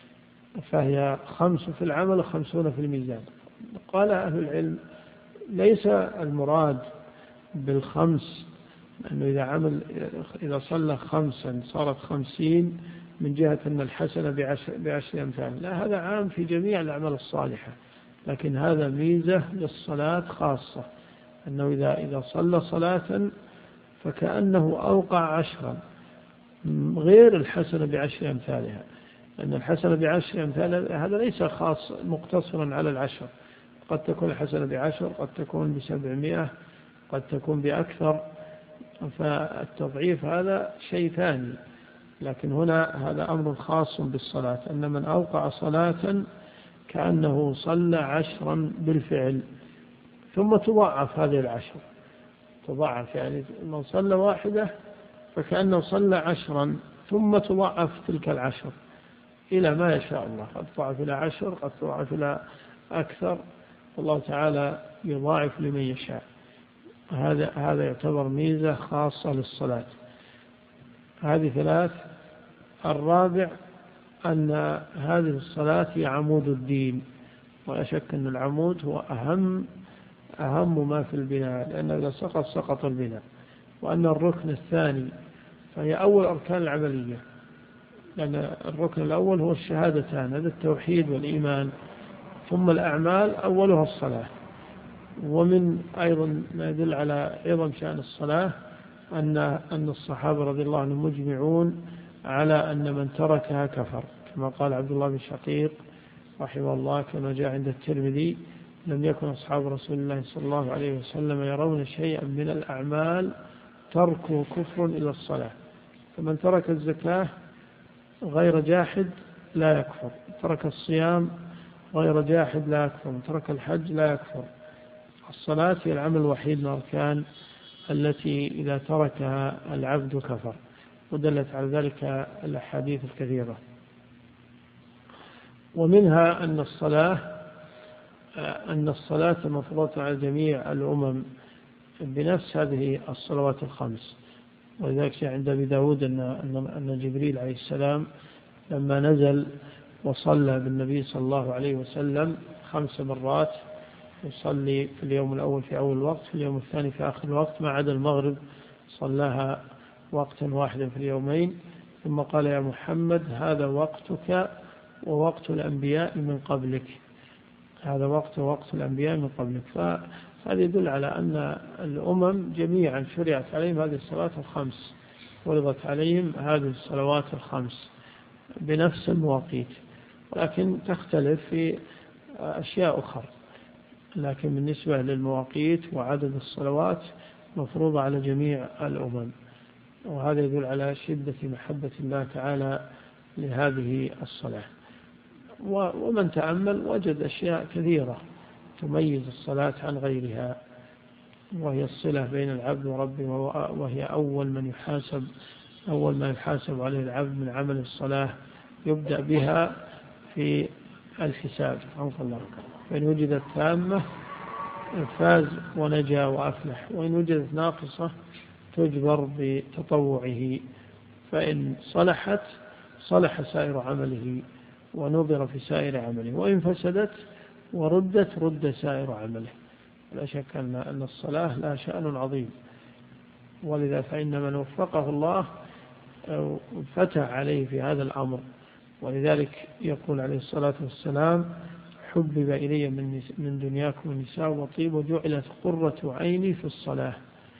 فهي 5 في العمل و50 في الميزان. قال أهل العلم ليس المراد بالخمس أنه إذا صلى 5 صارت 50 من جهة أن الحسنة ب10 أمثال، لا، هذا عام في جميع الأعمال الصالحة، لكن هذا ميزة للصلاة خاصة، أنه إذا صلى صلاة فكأنه أوقع 10 غير الحسنة ب10 أمثالها، لأن الحسنة ب10 أمثالها هذا ليس خاص مقتصرا على 10، قد تكون الحسنة ب10، قد تكون ب700، قد تكون بأكثر، فالتضعيف هذا شيء ثاني. لكن هنا هذا أمر خاص بالصلاة، أن من أوقع صلاة كأنه صلى 10 بالفعل، ثم تضاعف هذه 10، تضاعف، يعني من صلى 1 فكأنه صلى 10 ثم تضاعف تلك 10 إلى ما يشاء الله، قد تضاعف إلى 10، قد تضاعف إلى أكثر، والله تعالى يضاعف لمن يشاء. هذا يعتبر ميزة خاصة للصلاة. هذه 3. الرابع أن هذه الصلاة هي عمود الدين، ولا شك أن العمود هو أهم ما في البناء، لأنه إذا سقط البناء. وأن الركن الثاني فهي أول أركان العملية، لأن الركن الأول هو الشهادتان، هذا التوحيد والإيمان، ثم الأعمال أولها الصلاة. ومن أيضا ما يدل على عظم شأن الصلاة أن الصحابة رضي الله عنهم مجمعون على أن من تركها كفر، كما قال عبد الله بن شقيق رحمه الله كما جاء عند الترمذي: لم يكن أصحاب رسول الله صلى الله عليه وسلم يرون شيئا من الأعمال تركه كفر إلى الصلاة. فمن ترك الزكاة غير جاحد لا يكفر، ترك الصيام غير جاحد لا يكفر، ترك الحج لا يكفر. الصلاة هي العمل الوحيد من الأركان التي إذا تركها العبد كفر، ودلت على ذلك الأحاديث الكثيرة. ومنها أن الصلاة مفروضة على جميع الأمم بنفس هذه الصلوات الخمس. ولذلك عند أبي داود أن جبريل عليه السلام لما نزل وصلى بالنبي صلى الله عليه وسلم 5 مرات، يصلي في اليوم الأول في أول وقت، في اليوم الثاني في آخر الوقت، ما عدا المغرب صلاها وقتا واحدا في اليومين، ثم قال: يا محمد هذا وقتك ووقت الأنبياء من قبلك، هذا وقت الأنبياء من قبلك. فهذا يدل على أن الأمم جميعا شرعت عليهم هذه الصلاة الخمس، فرضت عليهم هذه الصلوات الخمس بنفس المواقيت، ولكن تختلف في أشياء أخرى، لكن بالنسبة للمواقيت وعدد الصلوات مفروضة على جميع الأمم. وهذا يدل على شدة محبة الله تعالى لهذه الصلاة. ومن تأمل وجد أشياء كثيرة تميز الصلاة عن غيرها، وهي الصلة بين العبد وربه، وهي أول ما يحاسب عليه العبد من عمل الصلاة، يبدأ بها في الحساب عنق الله، فإن وجدت تامة فاز ونجا وأفلح، وإن وجدت ناقصة تجبر بتطوعه، فإن صلحت صلح سائر عمله ونظر في سائر عمله، وإن فسدت وردت رد سائر عمله. لا شك أن الصلاة لا شأن عظيم، ولذا فإن من وفقه الله فتح عليه في هذا الأمر. ولذلك يقول عليه الصلاة والسلام: حبب إلي من دنياكم النساء وطيب وجعلت قرة عيني في الصلاة.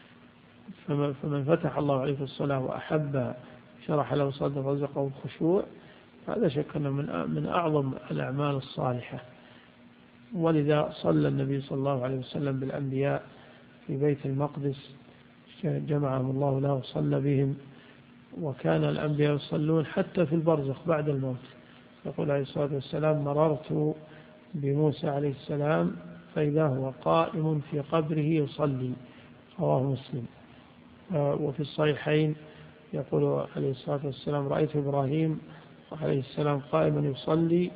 فمن فتح الله عليه في الصلاة وأحب شرح له صدر رزقه الخشوع، هذا شك أنه من أعظم الأعمال الصالحة. ولذا صلى النبي صلى الله عليه وسلم بالأنبياء في بيت المقدس، جمعهم الله له وصلى بهم. وكان الأنبياء يصلون حتى في البرزخ بعد الموت. يقول عليه الصلاة والسلام: مررت بموسى عليه السلام فإذا هو قائم في قبره يصلي. رواه مسلم. وفي الصحيحين يقول عليه الصلاة والسلام: رأيت إبراهيم عليه السلام قائما يصلي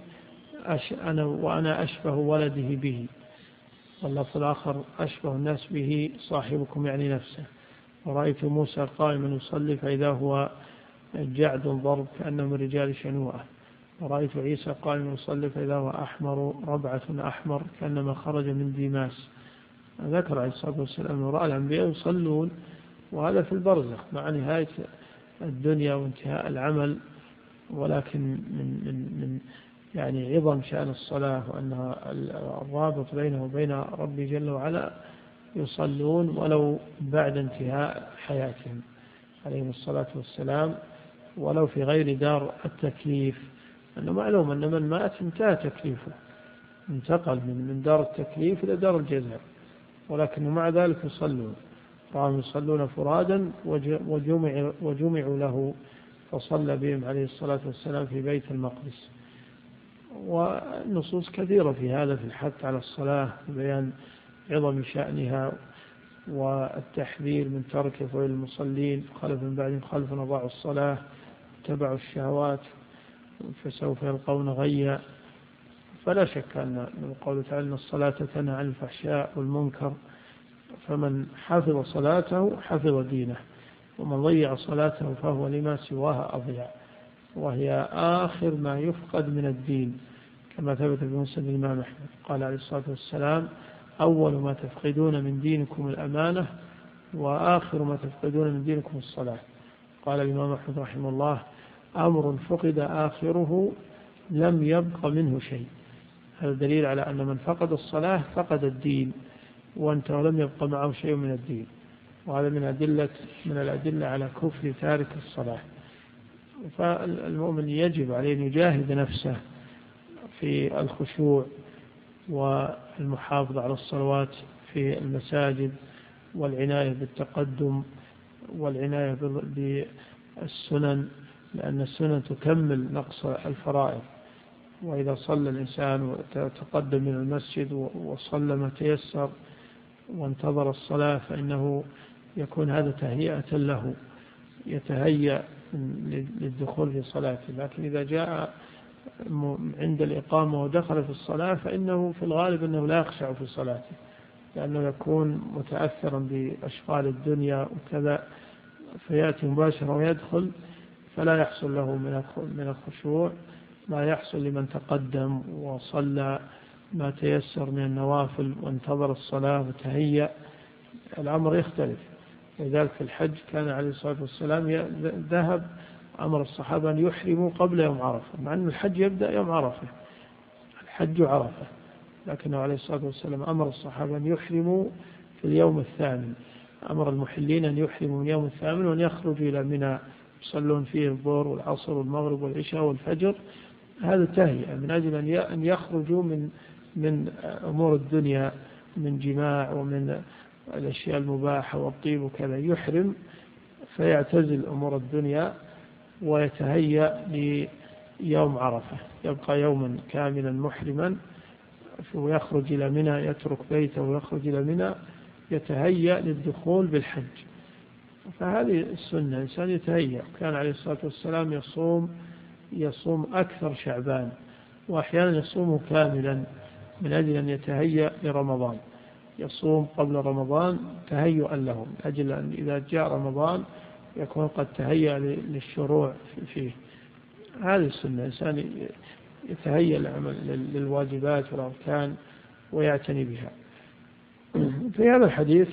وأنا أشبه ولده به. واللفظ الآخر: أشبه الناس به صاحبكم، يعني نفسه. ورأيت موسى قائما يصلي فإذا هو جعد ضرب كأنه من رجال شنوءة. ورأيت عيسى قائما يصلي فإذا هو أحمر ربعة أحمر كأنما خرج من ديماس. ذكر عليه الصلاة والسلام أنه رأى الأنبياء يصلون، وهذا في البرزخ مع نهاية الدنيا وانتهاء العمل. ولكن من يعني عظم شأن الصلاة وأنها الرابط بينه وبين ربي جل وعلا، يصلون ولو بعد انتهاء حياتهم عليهم الصلاة والسلام، ولو في غير دار التكليف. أنه معلوم أن من مات انتهى تكليفه، انتقل من دار التكليف إلى دار الجزاء، ولكن مع ذلك يصلون. رأهم يصلون فرادا وجمعوا له فصلى بهم عليه الصلاة والسلام في بيت المقدس. والنصوص كثيرة في هذا، في الحث على الصلاة، بيان عظم شأنها والتحذير من ترك فعل المصلين خلف من بعد خلف أضاعوا الصلاة اتبعوا الشهوات فسوف يلقون غيا. فلا شك أن قوله تعالى: إن الصلاة تنهى عن الفحشاء والمنكر، فمن حفظ صلاته حفظ دينه، ومن ضيع صلاته فهو لما سواها أضيع، وهي آخر ما يفقد من الدين، كما ثبت في مسند الإمام أحمد. قال عليه الصلاة والسلام: أول ما تفقدون من دينكم الأمانة، وآخر ما تفقدون من دينكم الصلاة. قال الإمام أحمد رحمه الله: أمر فقد آخره لم يبق منه شيء. هذا دليل على أن من فقد الصلاة فقد الدين، وأنت لم يبق معه شيء من الدين. وهذا من الأدلة على كفر تارك الصلاة. فالمؤمن يجب عليه أن يجاهد نفسه في الخشوع والمحافظة على الصلوات في المساجد، والعناية بالتقدم، والعناية بالسنن، لأن السنن تكمل نقص الفرائض. وإذا صلى الإنسان وتقدم من المسجد وصلى ما تيسر وانتظر الصلاة، فإنه يكون هذا تهيئة له، يتهيأ للدخول في صلاته. لكن إذا جاء عند الإقامة ودخل في الصلاة، فإنه في الغالب أنه لا يخشع في صلاته، لأنه يكون متأثرا بأشغال الدنيا وكذا، فيأتي مباشرة ويدخل، فلا يحصل له من الخشوع ما يحصل لمن تقدم وصلى ما تيسر من النوافل وانتظر الصلاة وتهيأ. الأمر يختلف. لذلك في الحج كان عليه الصلاة والسلام ذهب أمر الصحابة أن يحرموا قبل يوم عرفة، مع أن الحج يبدأ يوم عرفة، الحج عرفة، لكنه عليه الصلاة والسلام أمر الصحابة أن يحرموا في اليوم الثامن. أمر المحلين أن يحرموا من يوم الثامن وأن يخرجوا إلى منى يصلون فيه الظهر والعصر والمغرب والعشاء والفجر. هذا تهيئة من أجل أن يخرجوا من أمور الدنيا، من جماع ومن الأشياء المباحة والطيب وكذا. يحرم فيعتزل أمور الدنيا ويتهيأ ليوم عرفة، يبقى يوما كاملا محرما، ويخرج إلى منى، يترك بيته ويخرج إلى منى، يتهيأ للدخول بالحج. فهذه السنة، الإنسان يتهيأ. كان عليه الصلاة والسلام يصوم أكثر شعبان، وأحيانا يصومه كاملا من أجل أن يتهيأ لرمضان، يصوم قبل رمضان تهيئا له، من أجل أن إذا جاء رمضان يكون قد تهيأ للشروع فيه. هذه السنة، الإنسان يتهيأ للواجبات والأركان ويعتني بها. في هذا الحديث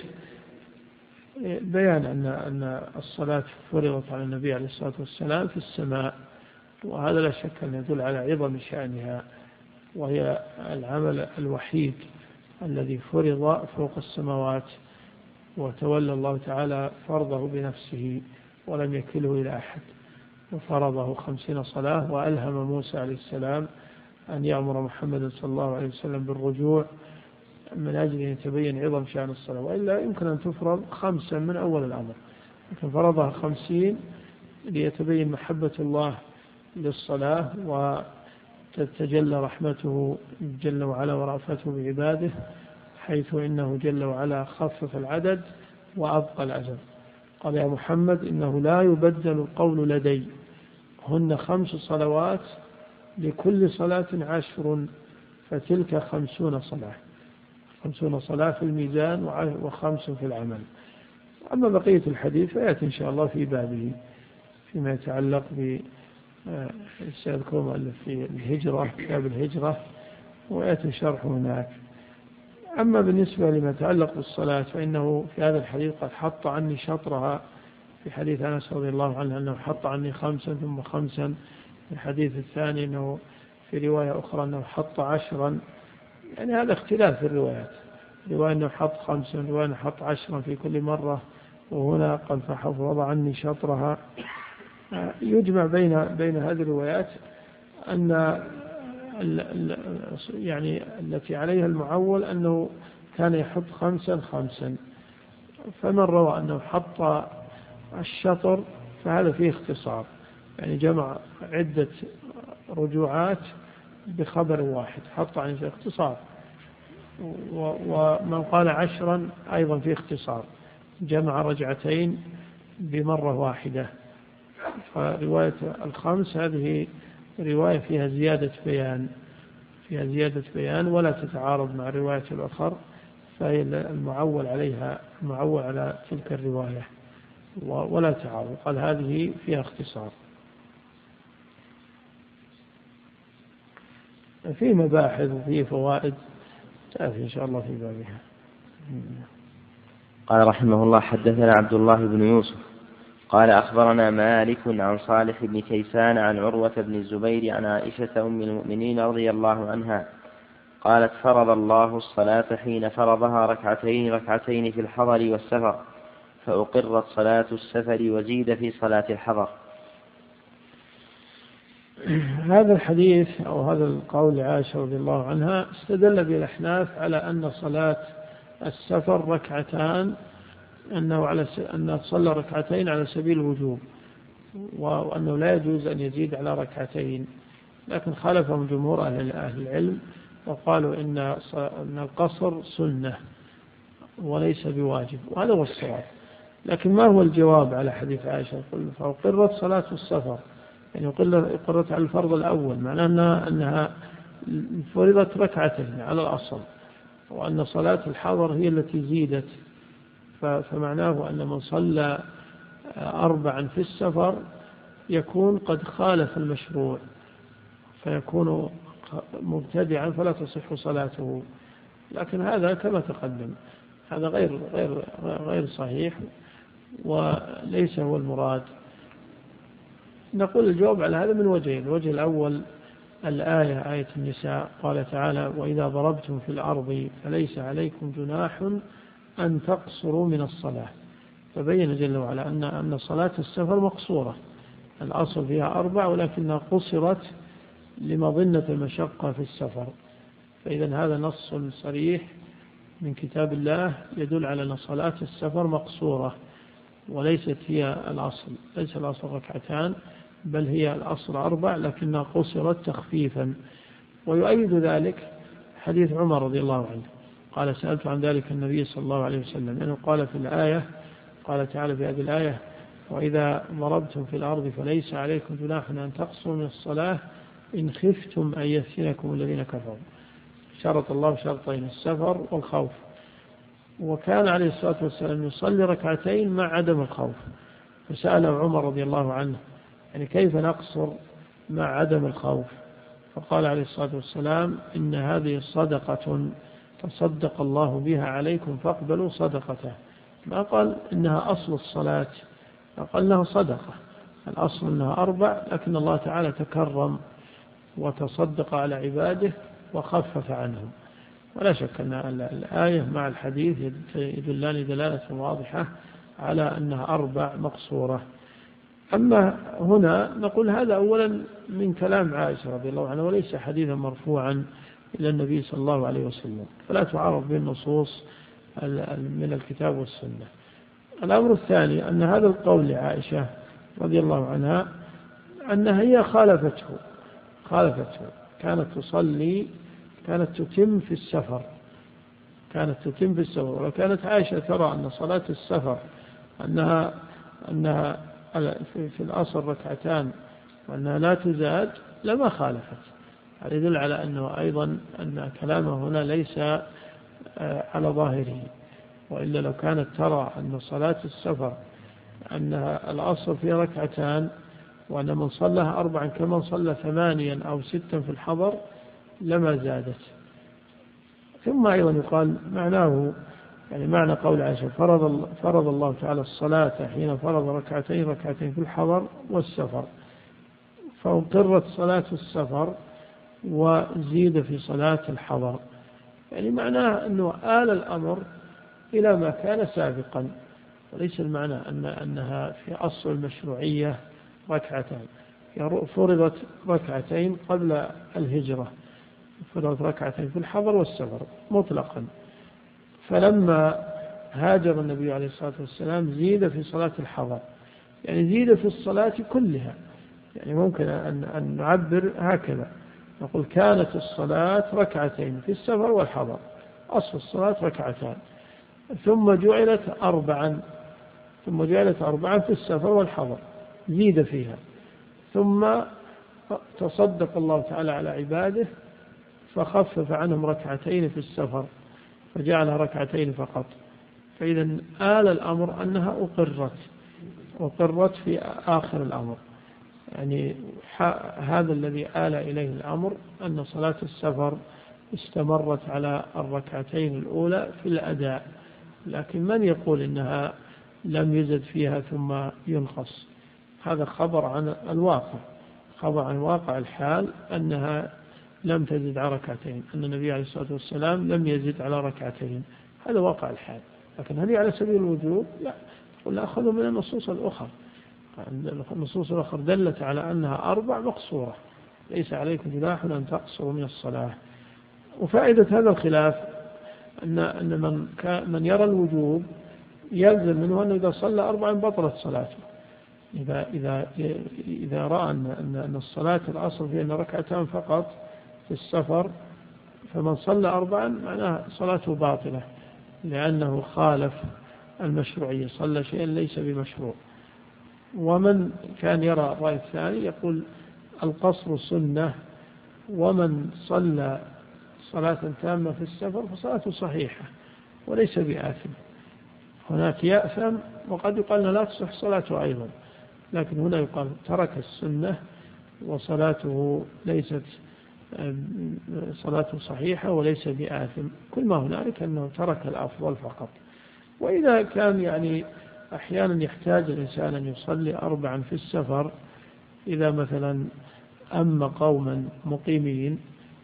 بيان أن الصلاة فرضت على النبي عليه الصلاة والسلام في السماء، وهذا لا شك أن يدل على عظم شأنها، وهي العمل الوحيد الذي فرض فوق السماوات، وتولى الله تعالى فرضه بنفسه ولم يكله إلى أحد، وفرضه 50 صلاة، وألهم موسى عليه السلام أن يأمر محمد صلى الله عليه وسلم بالرجوع من أجل أن يتبين عظم شأن الصلاة، وإلا يمكن أن تفرض 5 من أول الأمر، لكن فرضها 50 ليتبين محبة الله للصلاة وتتجلى رحمته جل وعلا ورأفته بعباده، حيث إنه جل وعلا خفف العدد وأبقى الأجر. قال يا محمد إنه لا يبدل القول لدي، هن 5 صلوات لكل صلاة 10، فتلك 50 صلاة، 50 صلاة في الميزان و5 في العمل. أما بقية الحديث فيأتي إن شاء الله في بابه فيما يتعلق سيذكرون في الهجرة، كتاب الهجرة، ويأتي شرحه هناك. أما بالنسبة لما يتعلق بالصلاة فإنه في هذا الحديث قد حط عني شطرها، في حديث أنس رضي الله عنه أنه حط عني 5 ثم 5، في الحديث الثاني أنه في رواية أخرى أنه حط 10، يعني هذا اختلاف في الروايات، رواية أنه حط 5 ورواية أنه حط 10 في كل مرة، وهنا قد فحفظ عني شطرها. يجمع بين هذه الروايات أن يعني التي عليها المعول أنه كان يحط 5 5، فمن روى أنه حط الشطر فهذا فيه اختصار، يعني جمع عدة رجوعات بخبر واحد، حط عن اختصار. ومن قال 10 أيضا فيه اختصار، جمع رجعتين بمرة واحدة. فرواية 5 هذه رواية فيها زيادة بيان ولا تتعارض مع الرواية الأخرى، فهي المعول عليها، المعول على تلك الرواية ولا تعارض. قال هذه فيها اختصار. في مباحث وفي فوائد تأتي إن شاء الله في بابها. قال رحمه الله حدثنا عبد الله بن يوسف قال أخبرنا مالك عن صالح بن كيسان عن عروة بن الزبير عن عائشة أم المؤمنين رضي الله عنها قالت فرض الله الصلاة حين فرضها ركعتين في الحضر والسفر، فأقرت صلاة السفر وزيد في صلاة الحضر. هذا الحديث أو هذا القول عائشة رضي الله عنها استدل بالأحناف على أن صلاة السفر ركعتان، أنه صلى ركعتين على سبيل الوجوب، وأنه لا يجوز أن يزيد على ركعتين. لكن خالفهم جمهور أهل العلم وقالوا إن القصر سنة وليس بواجب، وهذا هو الصواب. لكن ما هو الجواب على حديث عائشة؟ فأقرت صلاة السفر، يعني أقرت على الفرض الأول، معناه أنها فرضت ركعتين على الأصل، وأن صلاة الحضر هي التي زيدت، فمعناه أن من صلى 4 في السفر يكون قد خالف المشروع، فيكون مبتدعا فلا تصح صلاته. لكن هذا كما تقدم هذا غير صحيح وليس هو المراد. نقول الجواب على هذا من وجهين. الوجه الأول الآية، آية النساء، قال تعالى وإذا ضربتم في الأرض فليس عليكم جناح أن تقصروا من الصلاة، فبين جل وعلا أن صلاة السفر مقصورة، الأصل فيها 4 ولكنها قصرت لمظنة المشقة في السفر. فإذا هذا نص صريح من كتاب الله يدل على أن صلاة السفر مقصورة وليست هي الأصل، ليس الأصل ركعتان بل هي الأصل 4، لكنها قصرت تخفيفا. ويؤيد ذلك حديث عمر رضي الله عنه قال سألت عن ذلك النبي صلى الله عليه وسلم، لأنه قال في الآية، قال تعالى في هذه الآية وإذا ضربتم في الأرض فليس عليكم جناح أن تقصروا من الصلاة إن خفتم أن يفتنكم الذين كفروا. شرط الله شرطين، السفر والخوف. وكان عليه الصلاة والسلام يصلي ركعتين مع عدم الخوف، فسأله عمر رضي الله عنه يعني كيف نقصر مع عدم الخوف؟ فقال عليه الصلاة والسلام إن هذه صدقة تصدق الله بها عليكم فاقبلوا صدقته. ما قال إنها أصل الصلاة، قال إنها صدقة، الأصل إنها 4، لكن الله تعالى تكرم وتصدق على عباده وخفف عنهم. ولا شك أن الآية مع الحديث يدلان دلالة واضحة على أنها 4 مقصورة. أما هنا نقول هذا أولا من كلام عائشة رضي الله عنها وليس حديثا مرفوعا إلى النبي صلى الله عليه وسلم، فلا تعارض به النصوص من الكتاب والسنة. الأمر الثاني أن هذا القول لعائشة رضي الله عنها أنها هي خالفته، كانت تصلي، كانت تتم في السفر، وكانت عائشة ترى أن صلاة السفر أنها في الأصل ركعتان وأنها لا تزاد لما خالفت. هذا يدل على أنه أيضا أن كلامه هنا ليس على ظاهره، وإلا لو كانت ترى أن صلاة السفر أنها الأصل في ركعتان وأن من صلىها 4 كمن صلى 8 أو 6 في الحضر لما زادت. ثم أيضا يقال معناه يعني معنى قول عائشة فرض الله تعالى الصلاة حين فرض ركعتين في الحضر والسفر، فأقرت صلاة السفر وزيد في صلاة الحضر، يعني معناه أنه آل الأمر إلى ما كان سابقا، وليس المعنى أنها في أصل المشروعية ركعتان، فرضت ركعتين قبل الهجرة، فرضت ركعتين في الحضر والسفر مطلقا، فلما هاجر النبي عليه الصلاة والسلام زيد في صلاة الحضر، يعني زيد في الصلاة كلها. يعني ممكن أن نعبر هكذا، نقول كانت الصلاة ركعتين في السفر والحضر، أصل الصلاة ركعتان، ثم جعلت 4 في السفر والحضر زيد فيها، ثم تصدق الله تعالى على عباده فخفف عنهم ركعتين في السفر فجعلها ركعتين فقط. فإذا آل الأمر أنها أقرت في آخر الأمر، يعني هذا الذي آل إليه الأمر أن صلاة السفر استمرت على الركعتين الأولى في الأداء، لكن من يقول إنها لم يزد فيها ثم ينقص؟ هذا خبر عن واقع الحال أنها لم تزد على ركعتين، أن النبي عليه الصلاة والسلام لم يزد على ركعتين، هذا واقع الحال. لكن هل على سبيل الوجوب؟ لا، قلنا أخذوا من النصوص الأخرى، النصوص الأخرى دلت على أنها 4 مقصورة، ليس عليكم جناح أن تقصروا من الصلاة. وفائدة هذا الخلاف أن من يرى الوجوب يلزم منه أنه إذا صلى 4 بطلت صلاته، إذا رأى أن الصلاة الأصل فيها أن ركعتان فقط في السفر، فمن صلى 4 معناه صلاته باطلة، لأنه خالف المشروعية، صلى شيئا ليس بمشروع. ومن كان يرى الرأي الثاني يقول القصر سنة، ومن صلى صلاة تامة في السفر فصلاته صحيحة وليس بآثم. هناك يأثم وقد يقال لا تصح صلاته أيضا، لكن هنا يقال ترك السنة وصلاته ليست صلاته صحيحة وليس بآثم، كل ما هنالك أنه ترك الأفضل فقط. وإذا كان يعني أحيانا يحتاج الإنسان أن يصلي 4 في السفر، إذا مثلا أما قوما مقيمين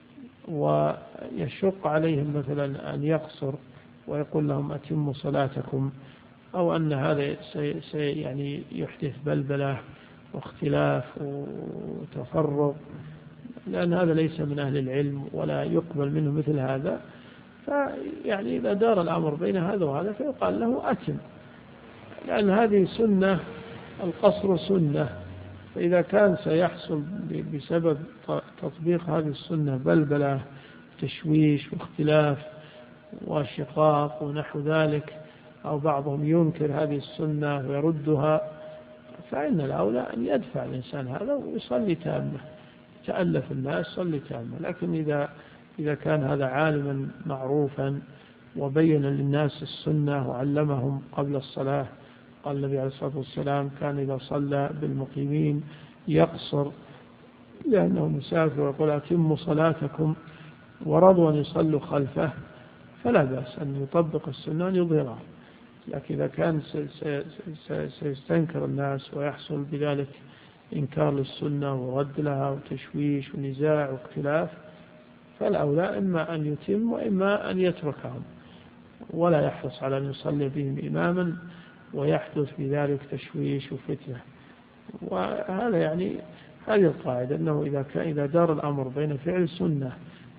ويشق عليهم مثلا أن يقصر ويقول لهم أتموا صلاتكم، أو أن هذا يعني يحدث بلبلة واختلاف وتفرق، لأن هذا ليس من أهل العلم ولا يقبل منه مثل هذا، فيعني إذا دار الأمر بين هذا وهذا فيقال له أتم، لأن هذه سنة، القصر سنة، فإذا كان سيحصل بسبب تطبيق هذه السنة بلبلة تشويش واختلاف وشقاق ونحو ذلك، أو بعضهم ينكر هذه السنة ويردها، فإن الأولى أن يدفع الإنسان هذا ويصلي تامة، تألف الناس صلي تامة. لكن إذا كان هذا عالما معروفا وبين للناس السنة وعلمهم قبل الصلاة، قال النبي عليه الصلاة والسلام كان إذا صلى بالمقيمين يقصر لأنه مسافر، ويقول أتموا صلاتكم، ورضوا أن يصلوا خلفه، فلا بأس أن يطبق السنة أن يظهرها. لكن إذا كان سيستنكر الناس ويحصل بذلك إنكار للسنة ورد لها وتشويش ونزاع واختلاف، فالأولى إما أن يتم وإما أن يتركهم، ولا يحرص على أن يصلي بهم إماما ويحدث في ذلك تشويش وفتنة. وهذا يعني هذه القاعدة أنه إذا دار الأمر بين فعل سنة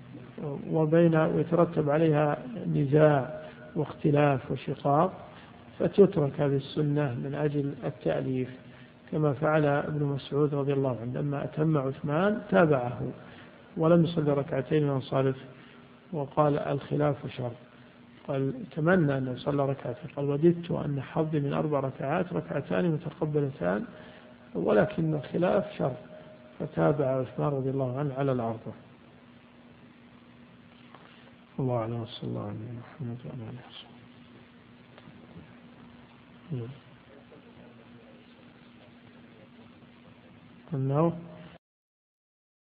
ويترتب عليها نزاع واختلاف وشقاق فتترك هذه السنة من أجل التأليف، كما فعل ابن مسعود رضي الله عنه لما أتم عثمان تابعه ولم يصلي ركعتين وانصرف وقال الخلاف شر. قال تمنى أن يصلى ركعتين، قال وددت أن حظي من 4 ركعات ركعتان متقبلتان ولكن الخلاف شر، فتابع عثمان رضي الله عنه على العرض. الله أعلم وصلى الله عليه محمد وعلى آله وصحبه.